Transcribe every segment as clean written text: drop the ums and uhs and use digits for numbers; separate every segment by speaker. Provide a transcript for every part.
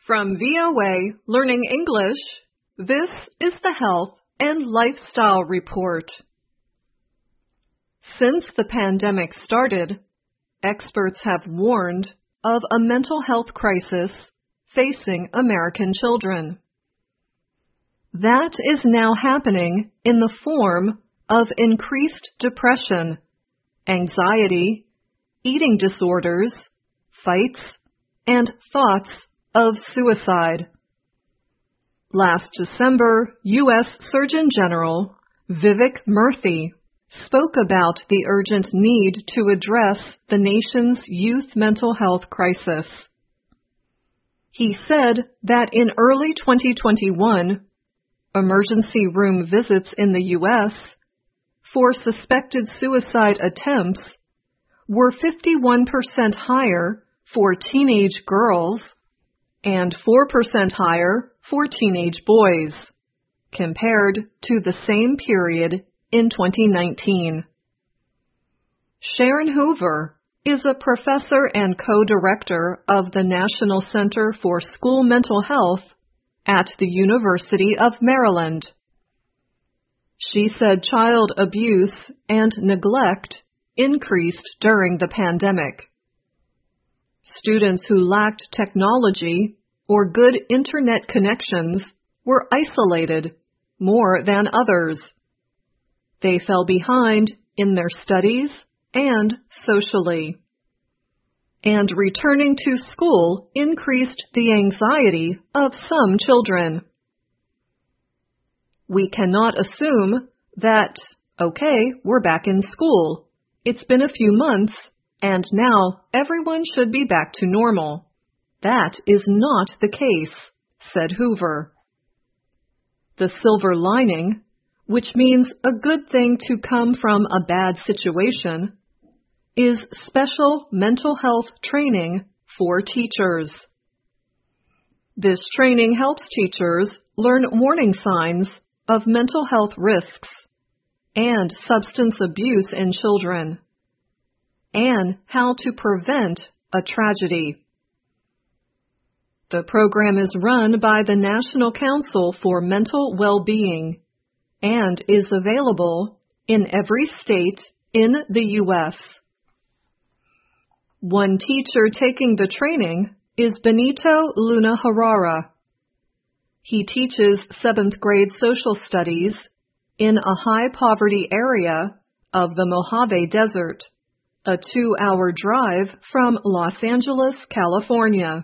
Speaker 1: From VOA Learning English, this is the Health and Lifestyle Report. Since the pandemic started, experts have warned of a mental health crisis facing American children. That is now happening in the form of increased depression, anxiety, eating disorders, fights, and thoughts of suicide. Last December, U.S. Surgeon General Vivek Murthy spoke about the urgent need to address the nation's youth mental health crisis. He said that in early 2021, emergency room visits in the U.S. for suspected suicide attempts were 51% higher for teenage girls and 4% higher for teenage boys, compared to the same period in 2019. Sharon Hoover is a professor and co-director of the National Center for School Mental Health at the University of Maryland. She said child abuse and neglect increased during the pandemic. Students who lacked technology or good internet connections were isolated more than others. They fell behind in their studies and socially. And returning to school increased the anxiety of some children. We cannot assume that, okay, we're back in school. It's been a few months, and now everyone should be back to normal. That is not the case, said Hoover. The silver lining, which means a good thing to come from a bad situation, is special mental health training for teachers. This training helps teachers learn warning signs of mental health risks and substance abuse in children, and how to prevent a tragedy. The program is run by the National Council for Mental Well-Being and is available in every state in the U.S. One teacher taking the training is Benito Luna Herrera. He teaches 7th grade social studies in a high-poverty area of the Mojave Desert, a 2-hour drive from Los Angeles, California.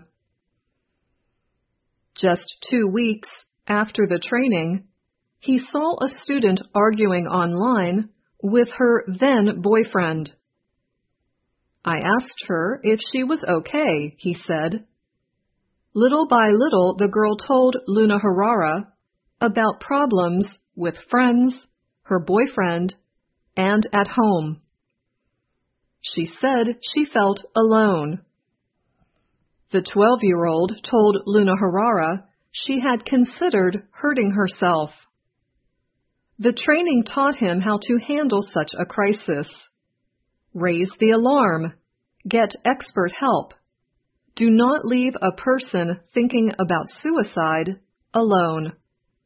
Speaker 1: Just 2 weeks after the training, he saw a student arguing online with her then-boyfriend. I asked her if she was okay, he said. Little by little, the girl told Luna Herrera about problems with friends, her boyfriend, and at home. She said she felt alone. The 12-year-old told Luna Herrera she had considered hurting herself. The training taught him how to handle such a crisis. Raise the alarm. Get expert help. Do not leave a person thinking about suicide alone.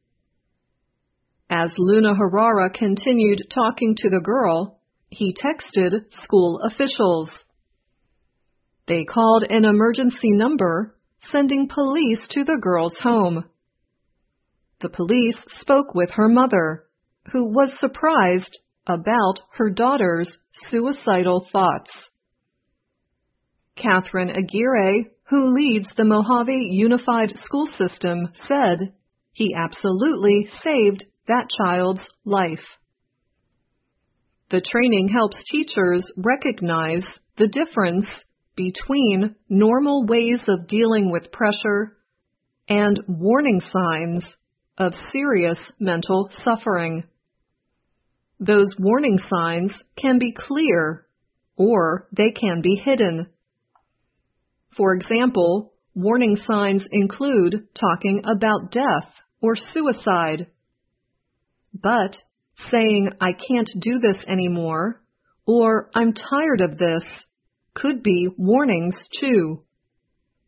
Speaker 1: As Luna Herrera continued talking to the girl, he texted school officials. They called an emergency number, sending police to the girl's home. The police spoke with her mother, who was surprised about her daughter's suicidal thoughts. Catherine Aguirre, who leads the Mojave Unified School System, said he absolutely saved that child's life. The training helps teachers recognize the difference between normal ways of dealing with pressure and warning signs of serious mental suffering. Those warning signs can be clear or they can be hidden. For example, warning signs include talking about death or suicide. But saying, I can't do this anymore, or I'm tired of this, could be warnings too.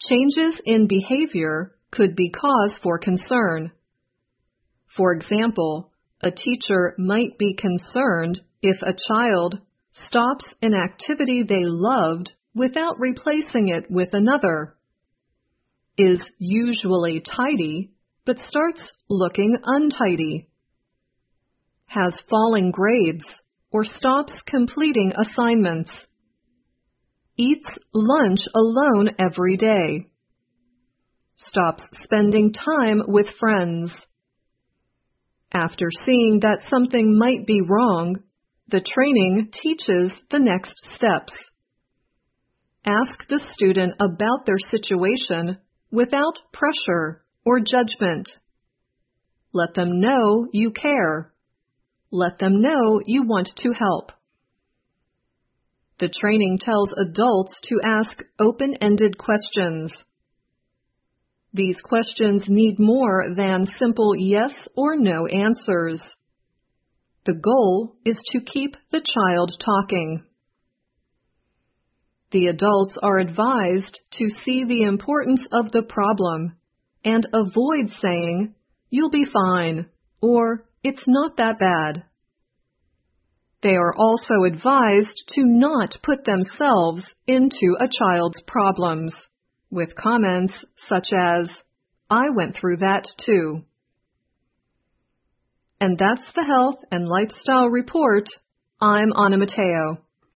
Speaker 1: changes in behavior could be cause for concern. For example, a teacher might be concerned if a child stops an activity they loved without replacing it with another, is usually tidy but starts looking untidy, has falling grades or stops completing assignments, eats lunch alone every day, stops spending time with friends. After seeing that something might be wrong, the training teaches the next steps. Ask the student about their situation without pressure or judgment. Let them know you care. Let them know you want to help. The training tells adults to ask open-ended questions. These questions need more than simple yes or no answers. The goal is to keep the child talking. The adults are advised to see the importance of the problem and avoid saying, "You'll be fine," or "It's not that bad." They are also advised to not put themselves into a child's problems, with comments such as, "I went through that too." And that's the Health and Lifestyle Report. I'm Anna Mateo.